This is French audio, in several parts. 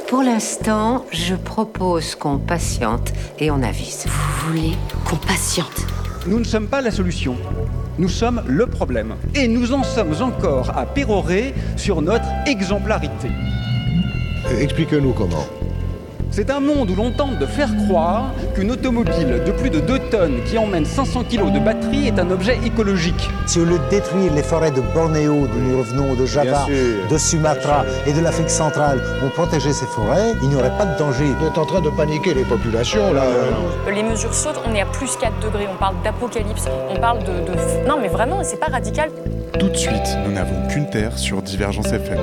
Pour l'instant, je propose qu'on patiente et on avise. Vous voulez qu'on patiente ? Nous ne sommes pas la solution. Nous sommes le problème. Et nous en sommes encore à pérorer sur notre exemplarité. Expliquez-nous comment. C'est un monde où l'on tente de faire croire qu'une automobile de plus de 2 tonnes qui emmène 500 kilos de batterie est un objet écologique. Si au lieu de détruire les forêts de Bornéo, d'où nous revenons, de Java, de Sumatra et de l'Afrique centrale, on protégeait ces forêts, il n'y aurait pas de danger. Vous êtes en train de paniquer les populations, là. Les mesures sautent, on est à plus 4 degrés, on parle d'apocalypse, on parle de... Non mais vraiment, c'est pas radical. Tout de suite, nous n'avons qu'une terre sur Divergence FM.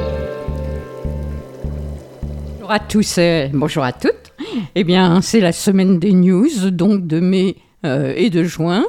Bonjour à tous et bonjour à toutes. Eh bien, c'est la semaine des news, donc de mai et de juin.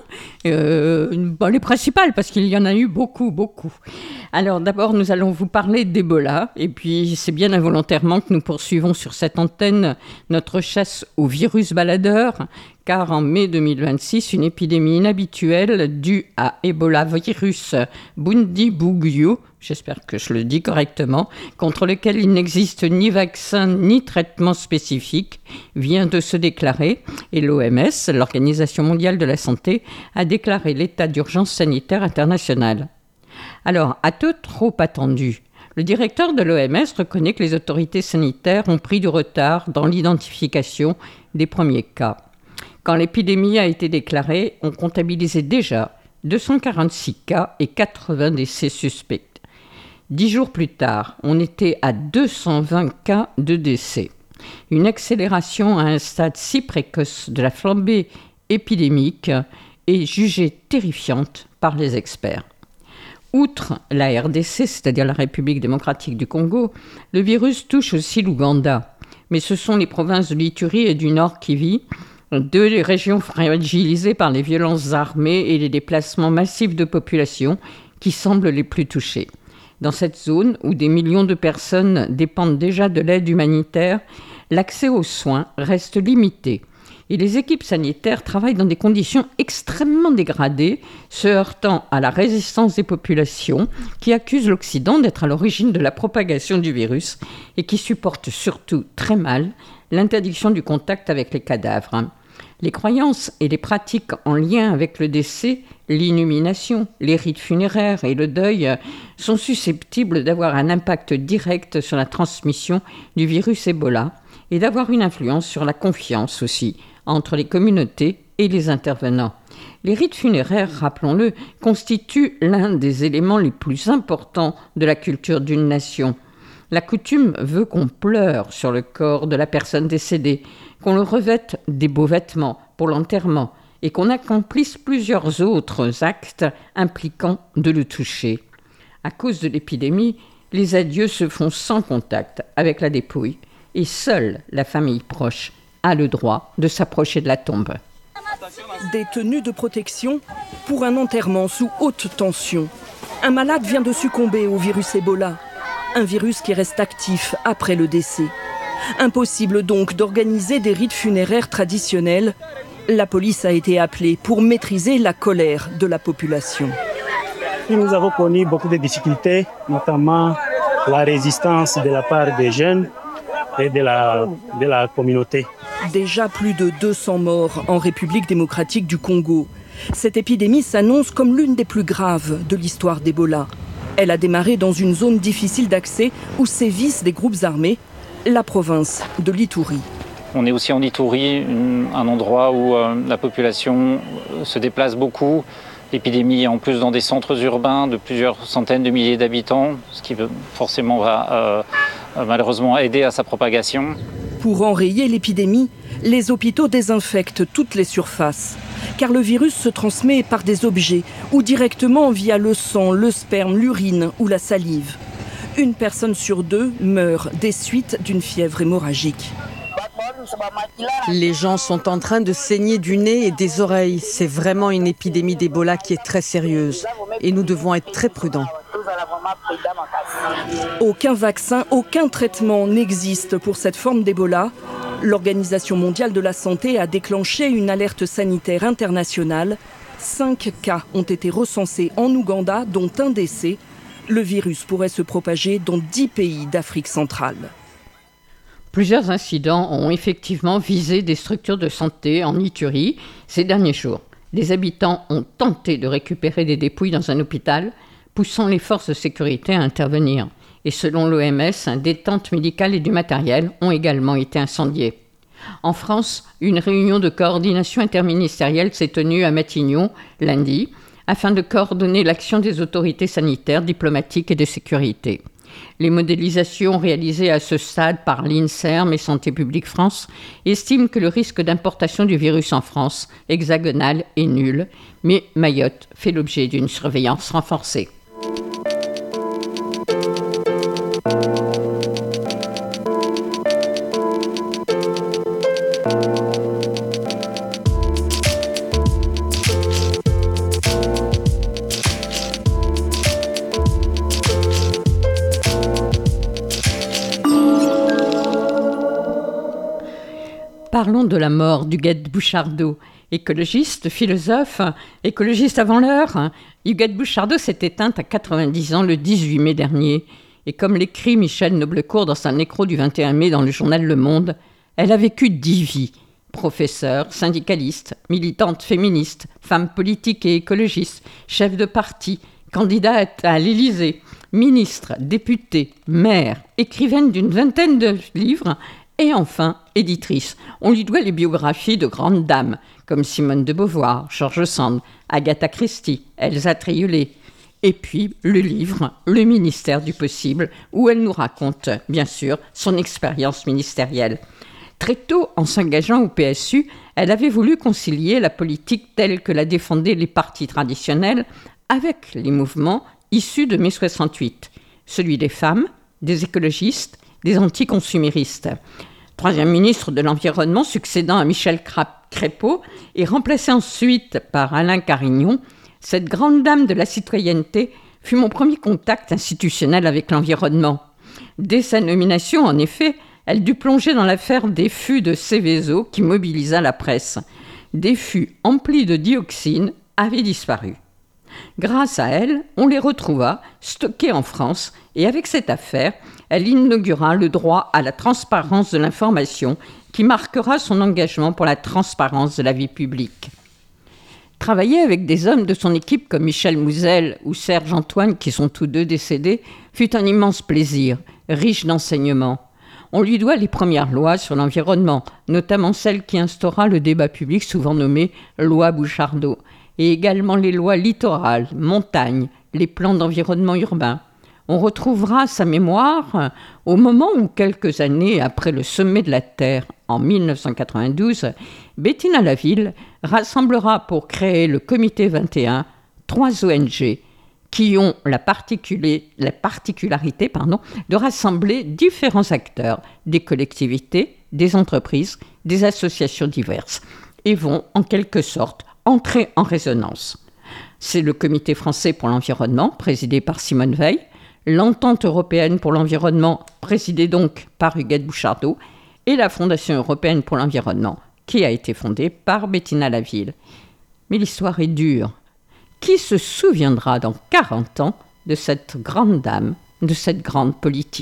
Les principales, parce qu'il y en a eu beaucoup. Alors d'abord, nous allons vous parler d'Ebola. Et puis, c'est bien involontairement que nous poursuivons sur cette antenne notre chasse au virus baladeur. Car en mai 2026, une épidémie inhabituelle due à Ebola virus Bundibugyo, j'espère que je le dis correctement, contre lequel il n'existe ni vaccin ni traitement spécifique, vient de se déclarer. Et l'OMS, l'Organisation mondiale de la santé, a déclaré l'état d'urgence sanitaire international. Alors, à tout trop attendu, le directeur de l'OMS reconnaît que les autorités sanitaires ont pris du retard dans l'identification des premiers cas. Quand l'épidémie a été déclarée, on comptabilisait déjà 246 cas et 80 décès suspects. 10 jours plus tard, on était à 220 cas de décès. Une accélération à un stade si précoce de la flambée épidémique est jugée terrifiante par les experts. Outre la RDC, c'est-à-dire la République démocratique du Congo, le virus touche aussi l'Ouganda. Mais ce sont les provinces de l'Ituri et du Nord Kivu, deux régions fragilisées par les violences armées et les déplacements massifs de population qui semblent les plus touchées. Dans cette zone où des millions de personnes dépendent déjà de l'aide humanitaire, l'accès aux soins reste limité. Et les équipes sanitaires travaillent dans des conditions extrêmement dégradées, se heurtant à la résistance des populations qui accusent l'Occident d'être à l'origine de la propagation du virus et qui supportent surtout très mal l'interdiction du contact avec les cadavres. Les croyances et les pratiques en lien avec le décès, l'inhumation, les rites funéraires et le deuil sont susceptibles d'avoir un impact direct sur la transmission du virus Ebola et d'avoir une influence sur la confiance aussi entre les communautés et les intervenants. Les rites funéraires, rappelons-le, constituent l'un des éléments les plus importants de la culture d'une nation. La coutume veut qu'on pleure sur le corps de la personne décédée, qu'on le revête des beaux vêtements pour l'enterrement et qu'on accomplisse plusieurs autres actes impliquant de le toucher. À cause de l'épidémie, les adieux se font sans contact avec la dépouille et seule la famille proche a le droit de s'approcher de la tombe. Des tenues de protection pour un enterrement sous haute tension. Un malade vient de succomber au virus Ebola, un virus qui reste actif après le décès. Impossible donc d'organiser des rites funéraires traditionnels. La police a été appelée pour maîtriser la colère de la population. Nous avons connu beaucoup de difficultés, notamment la résistance de la part des jeunes et de la communauté. Déjà plus de 200 morts en République démocratique du Congo. Cette épidémie s'annonce comme l'une des plus graves de l'histoire d'Ebola. Elle a démarré dans une zone difficile d'accès où sévissent des groupes armés, la province de l'Ituri. On est aussi en Ituri, un endroit où la population se déplace beaucoup. L'épidémie est en plus dans des centres urbains de plusieurs centaines de milliers d'habitants, ce qui forcément va malheureusement aider à sa propagation. Pour enrayer l'épidémie, les hôpitaux désinfectent toutes les surfaces. Car le virus se transmet par des objets ou directement via le sang, le sperme, l'urine ou la salive. Une personne sur 2 meurt des suites d'une fièvre hémorragique. Les gens sont en train de saigner du nez et des oreilles. C'est vraiment une épidémie d'Ebola qui est très sérieuse. Et nous devons être très prudents. Aucun vaccin, aucun traitement n'existe pour cette forme d'Ebola. L'Organisation mondiale de la santé a déclenché une alerte sanitaire internationale. 5 cas ont été recensés en Ouganda, dont un décès. Le virus pourrait se propager dans 10 pays d'Afrique centrale. Plusieurs incidents ont effectivement visé des structures de santé en Ituri ces derniers jours. Des habitants ont tenté de récupérer des dépouilles dans un hôpital, poussant les forces de sécurité à intervenir. Et selon l'OMS, des tentes médicales et du matériel ont également été incendiées. En France, une réunion de coordination interministérielle s'est tenue à Matignon lundi afin de coordonner l'action des autorités sanitaires, diplomatiques et de sécurité. Les modélisations réalisées à ce stade par l'INSERM et Santé publique France estiment que le risque d'importation du virus en France hexagonale est nul, mais Mayotte fait l'objet d'une surveillance renforcée. Parlons de la mort d'Huguette Bouchardot. Écologiste, philosophe, écologiste avant l'heure, Huguette Bouchardot s'est éteinte à 90 ans le 18 mai dernier. Et comme l'écrit Michel Noblecourt dans sa nécro du 21 mai dans le journal Le Monde, elle a vécu 10 vies. Professeure, syndicaliste, militante féministe, femme politique et écologiste, chef de parti, candidate à l'Élysée, ministre, députée, maire, écrivaine d'une vingtaine de livres et enfin éditrice. On lui doit les biographies de grandes dames comme Simone de Beauvoir, George Sand, Agatha Christie, Elsa Triolet. Et puis le livre « Le ministère du possible » où elle nous raconte, bien sûr, son expérience ministérielle. Très tôt, en s'engageant au PSU, elle avait voulu concilier la politique telle que la défendaient les partis traditionnels avec les mouvements issus de mai 68, celui des femmes, des écologistes, des anticonsuméristes. Troisième ministre de l'Environnement, succédant à Michel Crépeau et remplacé ensuite par Alain Carignon, cette grande dame de la citoyenneté fut mon premier contact institutionnel avec l'environnement. Dès sa nomination, en effet, elle dut plonger dans l'affaire des fûts de Céveso qui mobilisa la presse. Des fûts emplis de dioxine avaient disparu. Grâce à elle, on les retrouva stockés en France et avec cette affaire, elle inaugura le droit à la transparence de l'information qui marquera son engagement pour la transparence de la vie publique. Travailler avec des hommes de son équipe comme Michel Mouzel ou Serge Antoine, qui sont tous deux décédés, fut un immense plaisir, riche d'enseignements. On lui doit les premières lois sur l'environnement, notamment celle qui instaura le débat public souvent nommé « loi Bouchardot », et également les lois littorales, montagne, les plans d'environnement urbain. On retrouvera sa mémoire au moment où, quelques années après le sommet de la Terre, en 1992, Bettina Laville rassemblera pour créer le Comité 21 3 ONG qui ont la particularité de rassembler différents acteurs, des collectivités, des entreprises, des associations diverses, et vont en quelque sorte entrer en résonance. C'est le Comité français pour l'environnement, présidé par Simone Veil, l'Entente européenne pour l'environnement, présidée donc par Huguette Bouchardot, et la Fondation européenne pour l'environnement, qui a été fondée par Bettina Laville. Mais l'histoire est dure. Qui se souviendra dans 40 ans de cette grande dame, de cette grande politique ?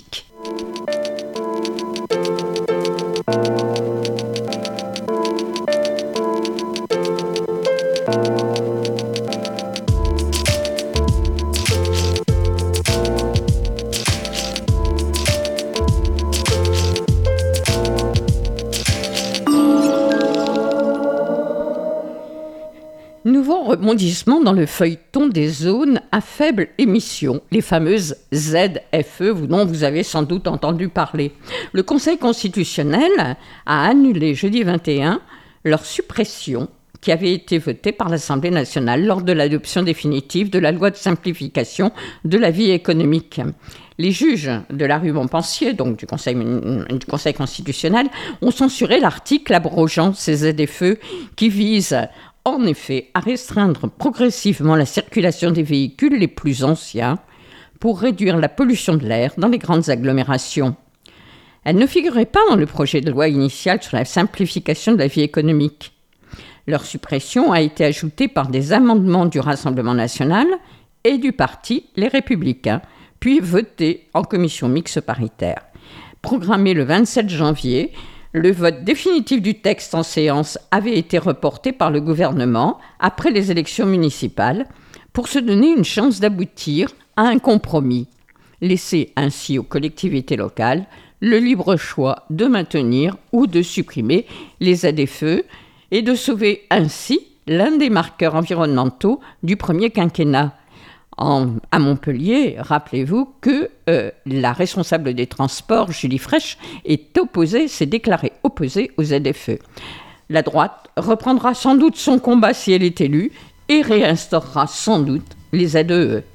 Nouveau rebondissement dans le feuilleton des zones à faible émission, les fameuses ZFE, dont vous avez sans doute entendu parler. Le Conseil constitutionnel a annulé jeudi 21 leur suppression qui avait été votée par l'Assemblée nationale lors de l'adoption définitive de la loi de simplification de la vie économique. Les juges de la rue Montpensier, donc du Conseil constitutionnel, ont censuré l'article abrogeant ces ZFE qui vise en effet à restreindre progressivement la circulation des véhicules les plus anciens pour réduire la pollution de l'air dans les grandes agglomérations. Elle ne figurait pas dans le projet de loi initial sur la simplification de la vie économique. Leur suppression a été ajoutée par des amendements du Rassemblement national et du parti Les Républicains, puis votée en commission mixte paritaire. Programmé le 27 janvier, le vote définitif du texte en séance avait été reporté par le gouvernement après les élections municipales pour se donner une chance d'aboutir à un compromis, laisser ainsi aux collectivités locales le libre choix de maintenir ou de supprimer les ZFE et de sauver ainsi l'un des marqueurs environnementaux du premier quinquennat. À Montpellier, rappelez-vous que la responsable des transports, Julie Fraîche, s'est déclarée opposée aux ZFE. La droite reprendra sans doute son combat si elle est élue et réinstaurera sans doute les ZEE.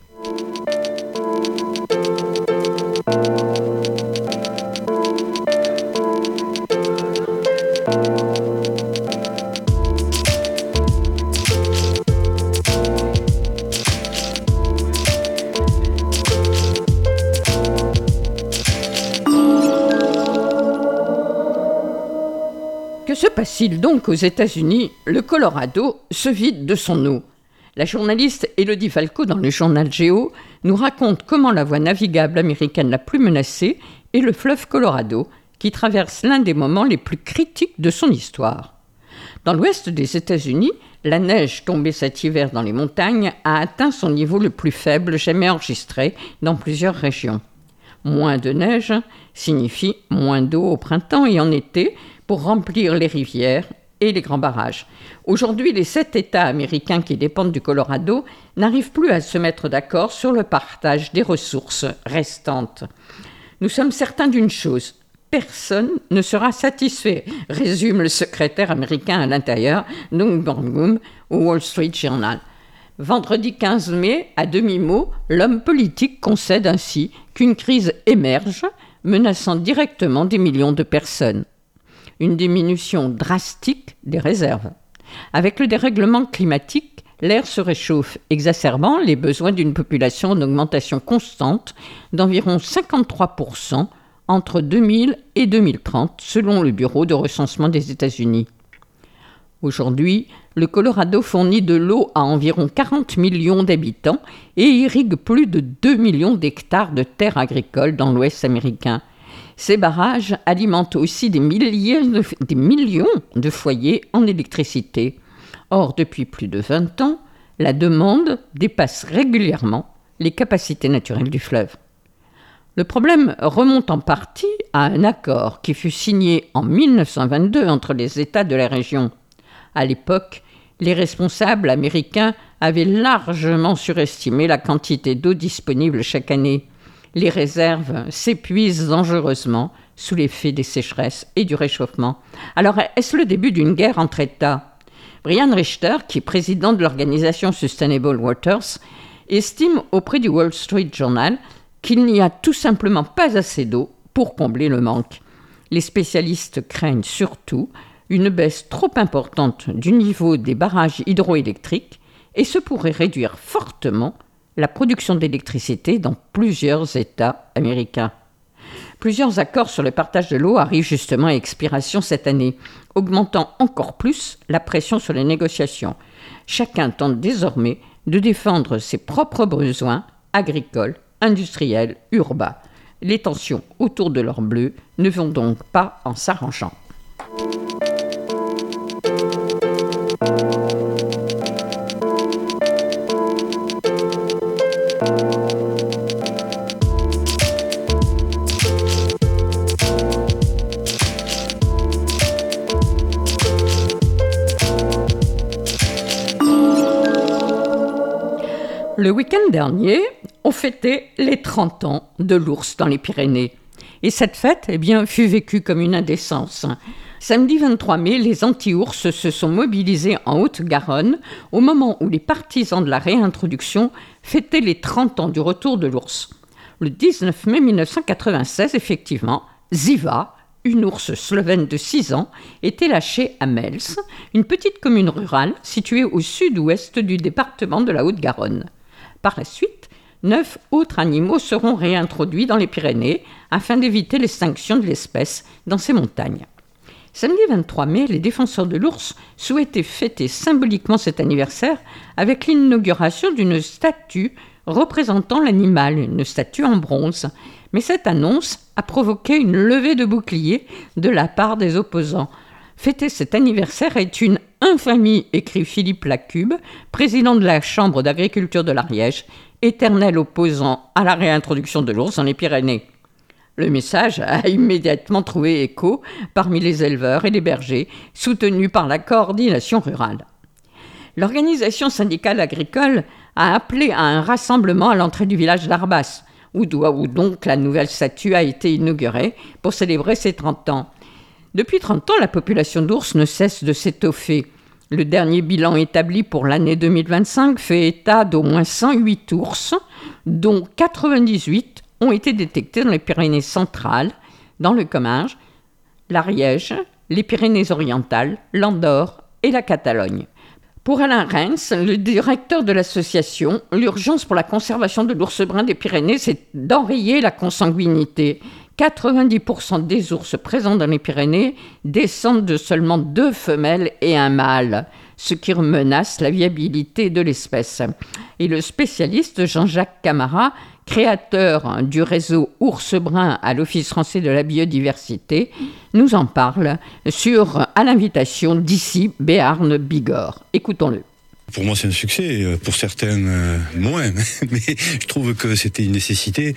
Que se passe-t-il donc aux États-Unis? Le Colorado se vide de son eau. La journaliste Élodie Falco, dans le journal Géo, nous raconte comment la voie navigable américaine la plus menacée est le fleuve Colorado, qui traverse l'un des moments les plus critiques de son histoire. Dans l'ouest des États-Unis, la neige tombée cet hiver dans les montagnes a atteint son niveau le plus faible jamais enregistré dans plusieurs régions. Moins de neige signifie moins d'eau au printemps et en été pour remplir les rivières et les grands barrages. Aujourd'hui, les 7 États américains qui dépendent du Colorado n'arrivent plus à se mettre d'accord sur le partage des ressources restantes. Nous sommes certains d'une chose, personne ne sera satisfait, résume le secrétaire américain à l'intérieur, Doug Burgum, au Wall Street Journal. Vendredi 15 mai, à demi-mot, l'homme politique concède ainsi qu'une crise émerge, menaçant directement des millions de personnes. Une diminution drastique des réserves. Avec le dérèglement climatique, l'air se réchauffe, exacerbant les besoins d'une population en augmentation constante d'environ 53% entre 2000 et 2030, selon le Bureau de recensement des États-Unis. Aujourd'hui, le Colorado fournit de l'eau à environ 40 millions d'habitants et irrigue plus de 2 millions d'hectares de terres agricoles dans l'Ouest américain. Ces barrages alimentent aussi des millions de foyers en électricité. Or, depuis plus de 20 ans, la demande dépasse régulièrement les capacités naturelles du fleuve. Le problème remonte en partie à un accord qui fut signé en 1922 entre les États de la région. À l'époque, les responsables américains avaient largement surestimé la quantité d'eau disponible chaque année. Les réserves s'épuisent dangereusement sous l'effet des sécheresses et du réchauffement. Alors, est-ce le début d'une guerre entre États? Brian Richter, qui est président de l'organisation Sustainable Waters, estime auprès du Wall Street Journal qu'il n'y a tout simplement pas assez d'eau pour combler le manque. Les spécialistes craignent surtout une baisse trop importante du niveau des barrages hydroélectriques et ce pourrait réduire fortement la production d'électricité dans plusieurs États américains. Plusieurs accords sur le partage de l'eau arrivent justement à expiration cette année, augmentant encore plus la pression sur les négociations. Chacun tente désormais de défendre ses propres besoins agricoles, industriels, urbains. Les tensions autour de l'or bleu ne vont donc pas en s'arrangeant. Le week-end dernier, on fêtait les 30 ans de l'ours dans les Pyrénées. Et cette fête fut vécue comme une indécence. Samedi 23 mai, les anti-ours se sont mobilisés en Haute-Garonne au moment où les partisans de la réintroduction fêtaient les 30 ans du retour de l'ours. Le 19 mai 1996, effectivement, Ziva, une ours slovène de 6 ans, était lâchée à Mels, une petite commune rurale située au sud-ouest du département de la Haute-Garonne. Par la suite, 9 autres animaux seront réintroduits dans les Pyrénées afin d'éviter l'extinction de l'espèce dans ces montagnes. Samedi 23 mai, les défenseurs de l'ours souhaitaient fêter symboliquement cet anniversaire avec l'inauguration d'une statue représentant l'animal, une statue en bronze. Mais cette annonce a provoqué une levée de boucliers de la part des opposants. Fêter cet anniversaire est une infamie, écrit Philippe Lacube, président de la Chambre d'agriculture de l'Ariège, éternel opposant à la réintroduction de l'ours dans les Pyrénées. Le message a immédiatement trouvé écho parmi les éleveurs et les bergers, soutenus par la coordination rurale. L'organisation syndicale agricole a appelé à un rassemblement à l'entrée du village d'Arbas, où donc la nouvelle statue a été inaugurée pour célébrer ses 30 ans. Depuis 30 ans, la population d'ours ne cesse de s'étoffer. Le dernier bilan établi pour l'année 2025 fait état d'au moins 108 ours, dont 98 ont été détectés dans les Pyrénées centrales, dans le Comminges, l'Ariège, les Pyrénées-Orientales, l'Andorre et la Catalogne. Pour Alain Rens, le directeur de l'association, l'urgence pour la conservation de l'ours brun des Pyrénées, c'est d'enrayer la consanguinité. 90% des ours présents dans les Pyrénées descendent de seulement 2 femelles et un mâle, ce qui menace la viabilité de l'espèce. Et le spécialiste Jean-Jacques Camara, créateur du réseau Ours Brun à l'Office français de la biodiversité, nous en parle à l'invitation d'ici Béarn Bigorre. Écoutons-le. Pour moi, c'est un succès. Pour certains, moins. Mais je trouve que c'était une nécessité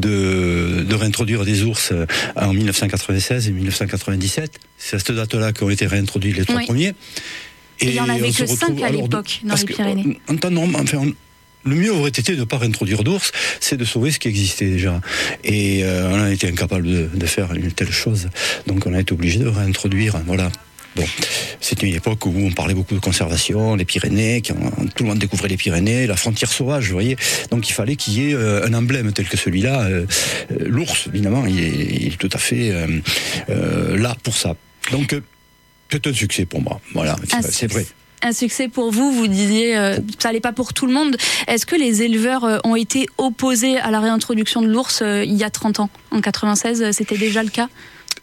de réintroduire des ours en 1996 et 1997. C'est à cette date-là qu'ont été réintroduits les 3 premiers. Et il n'y en avait que 5 à l'époque dans les Pyrénées. En temps normal, le mieux aurait été de ne pas réintroduire d'ours, c'est de sauver ce qui existait déjà. Et on a été incapable de faire une telle chose. Donc on a été obligé de réintroduire. Voilà. Bon, c'était une époque où on parlait beaucoup de conservation, les Pyrénées, tout le monde découvrait les Pyrénées, la frontière sauvage, vous voyez. Donc il fallait qu'il y ait un emblème tel que celui-là. L'ours, évidemment, il est tout à fait là pour ça. Donc c'est un succès pour moi. Voilà, c'est vrai. Un succès pour vous, vous disiez, ça n'allait pas pour tout le monde. Est-ce que les éleveurs ont été opposés à la réintroduction de l'ours il y a 30 ans ? En 96, c'était déjà le cas ?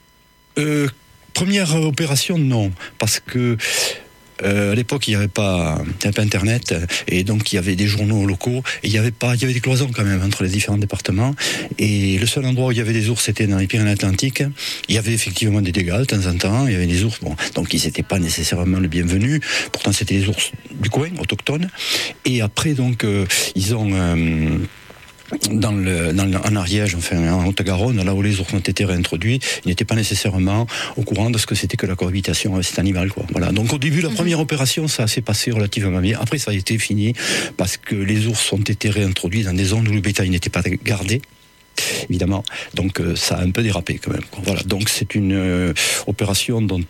Première opération, non, parce que à l'époque il n'y avait pas Internet et donc il y avait des journaux locaux et il y avait des cloisons quand même entre les différents départements et le seul endroit où il y avait des ours c'était dans les Pyrénées-Atlantiques. Il y avait effectivement des dégâts de temps en temps, il y avait des ours, donc ils n'étaient pas nécessairement les bienvenus, pourtant c'était des ours du coin, autochtones, et après donc ils ont en Ariège, en Haute-Garonne, là où les ours ont été réintroduits, ils n'étaient pas nécessairement au courant de ce que c'était que la cohabitation avec cet animal, quoi. Voilà. Donc au début, la première opération, ça s'est passé relativement bien. Après, ça a été fini parce que les ours ont été réintroduits dans des zones où le bétail n'était pas gardé. Évidemment, donc ça a un peu dérapé quand même. Voilà, donc c'est une opération dont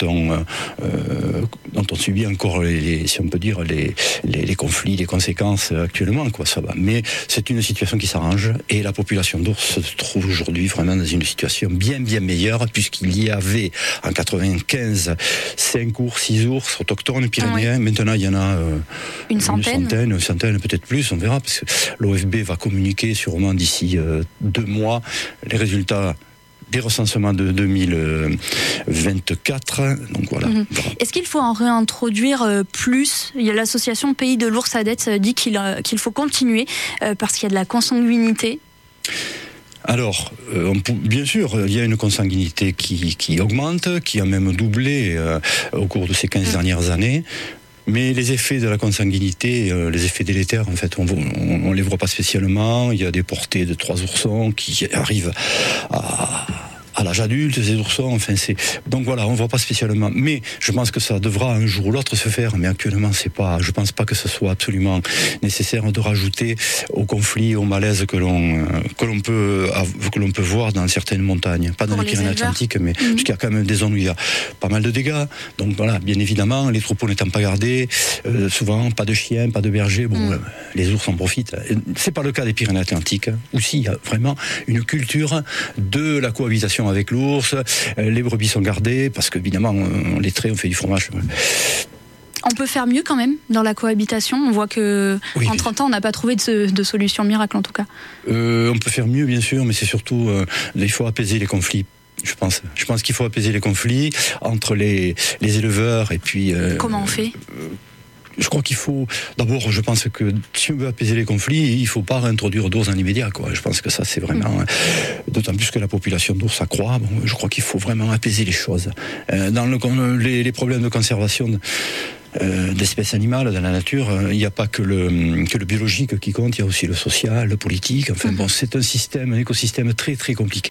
on subit encore si on peut dire les conflits, les conséquences actuellement, quoi. Ça va. Mais c'est une situation qui s'arrange et la population d'ours se trouve aujourd'hui vraiment dans une situation bien meilleure puisqu'il y avait en 95 5 ours, 6 ours autochtones pyrénéens. Oui. Maintenant il y en a une centaine, peut-être plus, on verra parce que l'OFB va communiquer sûrement d'ici 2 mois les résultats des recensements de 2024. Donc voilà. Est-ce qu'il faut en réintroduire plus ? Il y a l'association Pays de l'Ours ADETS dit qu'il faut continuer parce qu'il y a de la consanguinité. Alors, bien sûr, il y a une consanguinité qui augmente, qui a même doublé au cours de ces 15 dernières années. Mais les effets de la consanguinité, les effets délétères, en fait, on les voit pas spécialement. Il y a des portées de 3 oursons qui arrivent à l'âge adulte, ces oursons, donc voilà, on voit pas spécialement. Mais je pense que ça devra un jour ou l'autre se faire. Mais actuellement, je pense pas que ce soit absolument nécessaire de rajouter au conflit, au malaise que l'on peut voir dans certaines montagnes, pas dans les Pyrénées-Atlantiques, mais parce qu'il y a quand même des zones où il y a pas mal de dégâts. Donc voilà, bien évidemment, les troupeaux n'étant pas gardés, souvent pas de chiens, pas de bergers. Les ours en profitent. C'est pas le cas des Pyrénées-Atlantiques, où il y a vraiment une culture de la cohabitation avec l'ours, les brebis sont gardées parce qu'évidemment on les traite, on fait du fromage. On peut faire mieux quand même dans la cohabitation. On voit que en 30 ans on n'a pas trouvé de solution miracle en tout cas. On peut faire mieux bien sûr, mais c'est surtout il faut apaiser les conflits. Je pense qu'il faut apaiser les conflits entre les éleveurs et puis. Comment on fait ? je crois qu'il faut... D'abord, je pense que si on veut apaiser les conflits, il ne faut pas réintroduire d'ours dans l'immédiat, quoi. Je pense que ça, c'est vraiment... D'autant plus que la population d'ours accroît, je crois qu'il faut vraiment apaiser les choses. Dans les problèmes de conservation d'espèces animales dans la nature, il n'y a pas que le biologique qui compte, il y a aussi le social, le politique. Enfin bon, c'est un écosystème très très compliqué.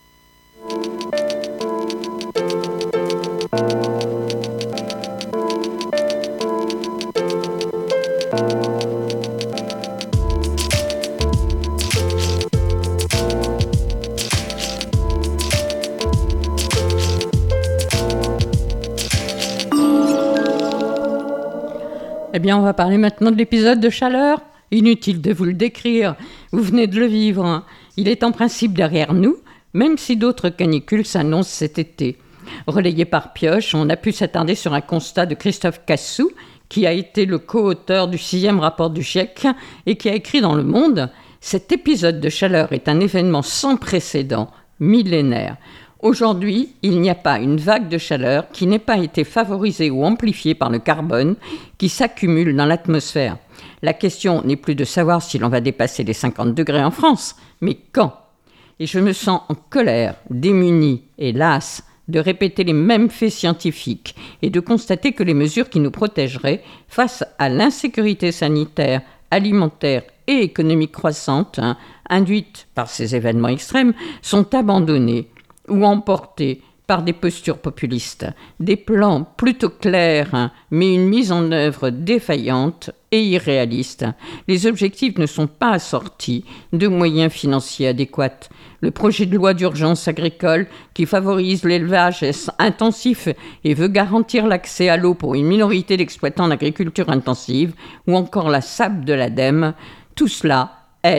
Eh bien, on va parler maintenant de l'épisode de chaleur. Inutile de vous le décrire, vous venez de le vivre. Il est en principe derrière nous, même si d'autres canicules s'annoncent cet été. Relayé par Pioche, on a pu s'attarder sur un constat de Christophe Cassou, qui a été le co-auteur du 6e rapport du GIEC et qui a écrit dans Le Monde « Cet épisode de chaleur est un événement sans précédent, millénaire. Aujourd'hui, il n'y a pas une vague de chaleur qui n'ait pas été favorisée ou amplifiée par le carbone qui s'accumule dans l'atmosphère. La question n'est plus de savoir si l'on va dépasser les 50 degrés en France, mais quand ? Et je me sens en colère, démunie et lasse de répéter les mêmes faits scientifiques et de constater que les mesures qui nous protégeraient face à l'insécurité sanitaire, alimentaire et économique croissante, induite par ces événements extrêmes, sont abandonnées ou emportés par des postures populistes, des plans plutôt clairs, mais une mise en œuvre défaillante et irréaliste. Les objectifs ne sont pas assortis de moyens financiers adéquats. Le projet de loi d'urgence agricole qui favorise l'élevage intensif et veut garantir l'accès à l'eau pour une minorité d'exploitants d'agriculture intensive, ou encore la SAP de l'ADEME, tout cela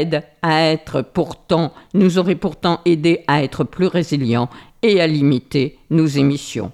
nous aurait pourtant aidé à être plus résilients et à limiter nos émissions.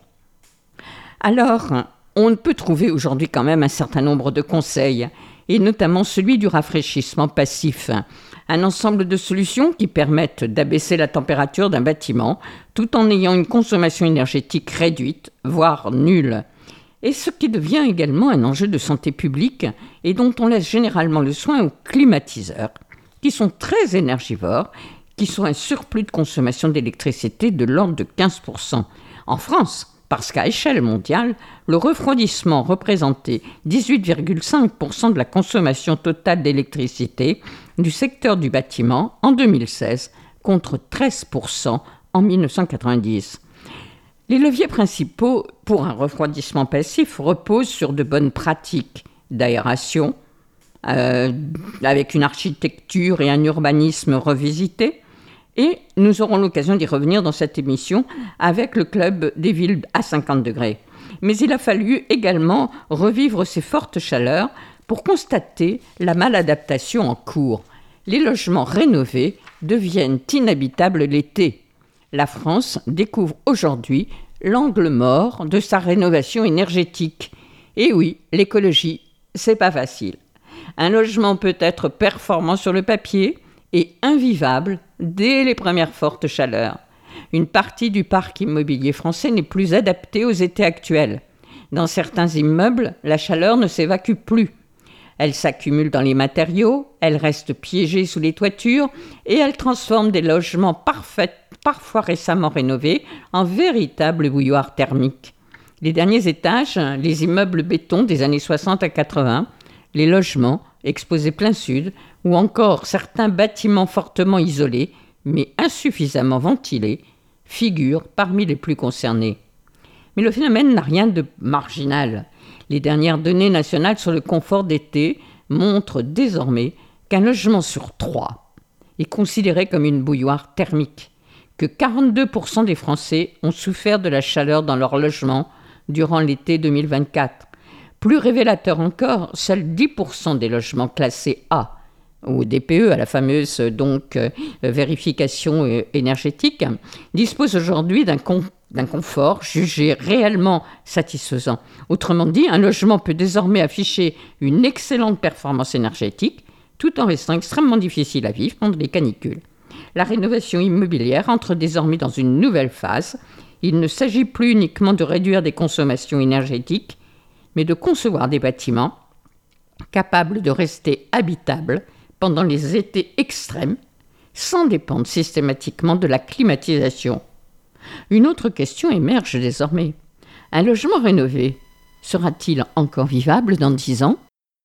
Alors, on peut trouver aujourd'hui quand même un certain nombre de conseils, et notamment celui du rafraîchissement passif, un ensemble de solutions qui permettent d'abaisser la température d'un bâtiment tout en ayant une consommation énergétique réduite, voire nulle. Et ce qui devient également un enjeu de santé publique et dont on laisse généralement le soin aux climatiseurs, qui sont très énergivores, qui sont un surplus de consommation d'électricité de l'ordre de 15%. En France, parce qu'à échelle mondiale, le refroidissement représentait 18,5% de la consommation totale d'électricité du secteur du bâtiment en 2016, contre 13% en 1990. Les leviers principaux pour un refroidissement passif reposent sur de bonnes pratiques d'aération, avec une architecture et un urbanisme revisités. Et nous aurons l'occasion d'y revenir dans cette émission avec le club des villes à 50 degrés. Mais il a fallu également revivre ces fortes chaleurs pour constater la maladaptation en cours. Les logements rénovés deviennent inhabitables l'été. La France découvre aujourd'hui l'angle mort de sa rénovation énergétique. Et oui, l'écologie, c'est pas facile. Un logement peut être performant sur le papier et invivable dès les premières fortes chaleurs. Une partie du parc immobilier français n'est plus adaptée aux étés actuels. Dans certains immeubles, la chaleur ne s'évacue plus. Elle s'accumule dans les matériaux, elle reste piégée sous les toitures et elle transforme des logements parfois récemment rénovés en véritables bouilloires thermiques. Les derniers étages, les immeubles béton des années 60 à 80, les logements exposés plein sud ou encore certains bâtiments fortement isolés mais insuffisamment ventilés figurent parmi les plus concernés. Mais le phénomène n'a rien de marginal. Les dernières données nationales sur le confort d'été montrent désormais qu'un logement sur 3 est considéré comme une bouilloire thermique, que 42% des Français ont souffert de la chaleur dans leur logement durant l'été 2024. Plus révélateur encore, seuls 10% des logements classés A, ou DPE, à la fameuse vérification énergétique, disposent aujourd'hui d'un confort jugé réellement satisfaisant. Autrement dit, un logement peut désormais afficher une excellente performance énergétique, tout en restant extrêmement difficile à vivre pendant les canicules. La rénovation immobilière entre désormais dans une nouvelle phase. Il ne s'agit plus uniquement de réduire des consommations énergétiques, mais de concevoir des bâtiments capable de rester habitable pendant les étés extrêmes, sans dépendre systématiquement de la climatisation. Une autre question émerge désormais. Un logement rénové sera-t-il encore vivable dans 10 ans ?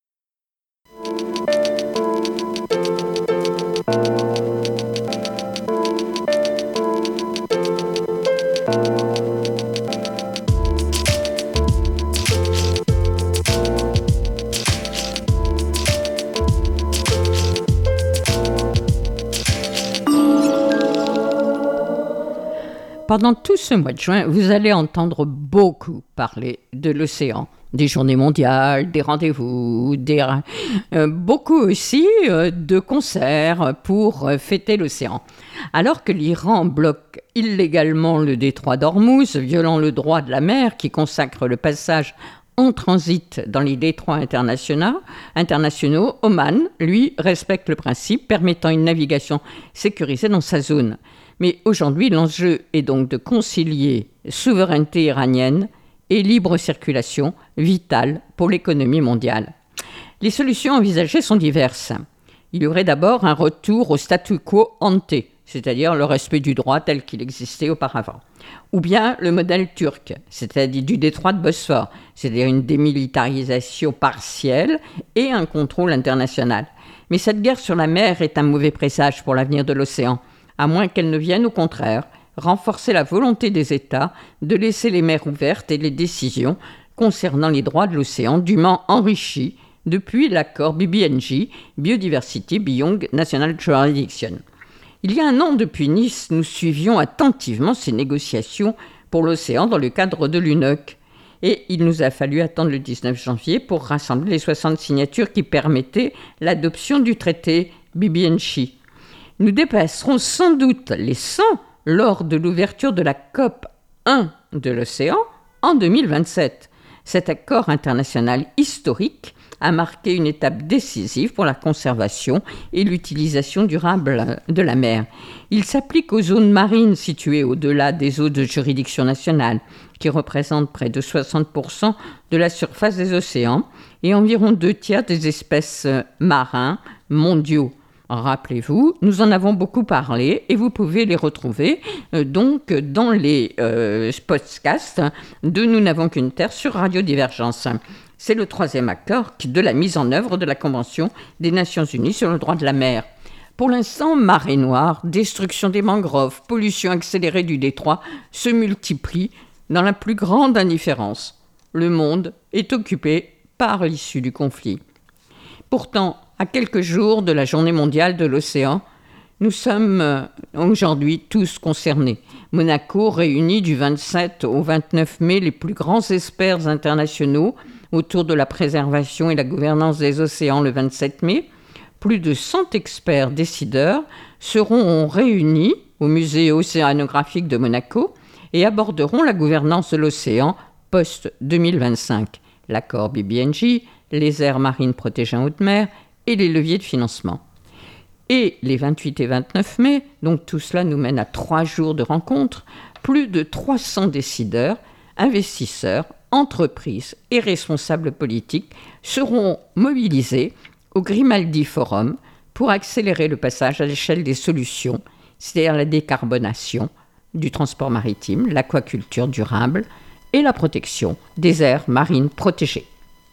Pendant tout ce mois de juin, vous allez entendre beaucoup parler de l'océan, des journées mondiales, des rendez-vous, beaucoup aussi de concerts pour fêter l'océan. Alors que l'Iran bloque illégalement le détroit d'Ormuz, violant le droit de la mer qui consacre le passage en transit dans les détroits internationaux, Oman, lui, respecte le principe permettant une navigation sécurisée dans sa zone. Mais aujourd'hui, l'enjeu est donc de concilier souveraineté iranienne et libre circulation, vitale pour l'économie mondiale. Les solutions envisagées sont diverses. Il y aurait d'abord un retour au statu quo ante, c'est-à-dire le respect du droit tel qu'il existait auparavant. Ou bien le modèle turc, c'est-à-dire du détroit de Bosphore, c'est-à-dire une démilitarisation partielle et un contrôle international. Mais cette guerre sur la mer est un mauvais présage pour l'avenir de l'océan, à moins qu'elle ne vienne au contraire renforcer la volonté des États de laisser les mers ouvertes et les décisions concernant les droits de l'océan dûment enrichis depuis l'accord BBNJ, Biodiversity Beyond National Jurisdiction. Il y a un an depuis Nice, nous suivions attentivement ces négociations pour l'océan dans le cadre de l'UNOC. Et il nous a fallu attendre le 19 janvier pour rassembler les 60 signatures qui permettaient l'adoption du traité BBNJ. Nous dépasserons sans doute les 100 lors de l'ouverture de la COP 1 de l'océan en 2027. Cet accord international historique a marqué une étape décisive pour la conservation et l'utilisation durable de la mer. Il s'applique aux zones marines situées au-delà des eaux de juridiction nationale, qui représentent près de 60% de la surface des océans et environ 2/3 des espèces marins mondiaux. Rappelez-vous, nous en avons beaucoup parlé et vous pouvez les retrouver donc dans les podcasts de Nous n'avons qu'une terre sur Radio Divergence. C'est le 3e accord de la mise en œuvre de la Convention des Nations Unies sur le droit de la mer. Pour l'instant, marée noire, destruction des mangroves, pollution accélérée du détroit se multiplient dans la plus grande indifférence. Le monde est occupé par l'issue du conflit. Pourtant, à quelques jours de la Journée mondiale de l'océan, nous sommes aujourd'hui tous concernés. Monaco réunit du 27 au 29 mai les plus grands experts internationaux autour de la préservation et la gouvernance des océans le 27 mai. Plus de 100 experts décideurs seront réunis au musée océanographique de Monaco et aborderont la gouvernance de l'océan post-2025, l'accord BBNJ, les aires marines protégées en haute mer et les leviers de financement. Et les 28 et 29 mai, donc tout cela nous mène à 3 jours de rencontres, plus de 300 décideurs, investisseurs, entreprises et responsables politiques seront mobilisés au Grimaldi Forum pour accélérer le passage à l'échelle des solutions, c'est-à-dire la décarbonation du transport maritime, l'aquaculture durable et la protection des aires marines protégées.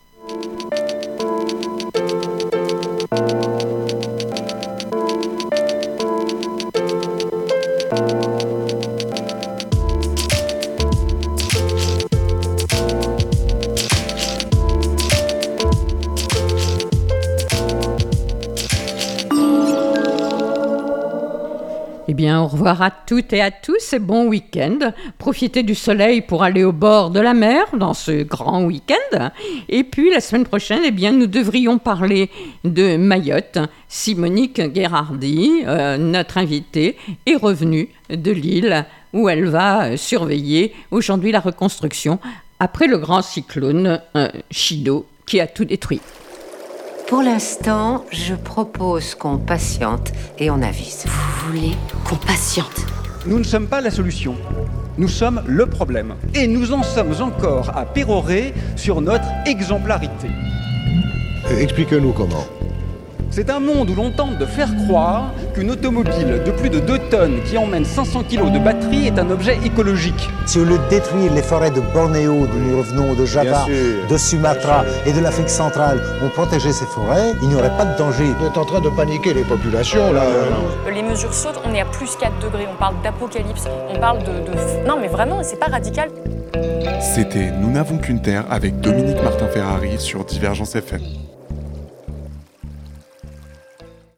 Eh bien, au revoir à toutes et à tous et bon week-end. Profitez du soleil pour aller au bord de la mer dans ce grand week-end. Et puis, la semaine prochaine, eh bien, nous devrions parler de Mayotte. Simonique Gherardi, notre invitée, est revenue de l'île où elle va surveiller aujourd'hui la reconstruction après le grand cyclone Chido qui a tout détruit. Pour l'instant, je propose qu'on patiente et on avise. Vous voulez qu'on patiente? Nous ne sommes pas la solution. Nous sommes le problème. Et nous en sommes encore à pérorer sur notre exemplarité. Expliquez-nous comment. C'est un monde où l'on tente de faire croire qu'une automobile de plus de 2 tonnes qui emmène 500 kg de batterie est un objet écologique. Si au lieu de détruire les forêts de Bornéo, d'où nous revenons, de Java, de Sumatra et de l'Afrique centrale, on protégeait ces forêts, il n'y aurait pas de danger. Vous êtes en train de paniquer les populations, là. Les mesures sautent, on est à plus 4 degrés, on parle d'apocalypse, on parle de... Non mais vraiment, c'est pas radical. C'était Nous n'avons qu'une terre avec Dominique Martin-Ferrari sur Divergence FM.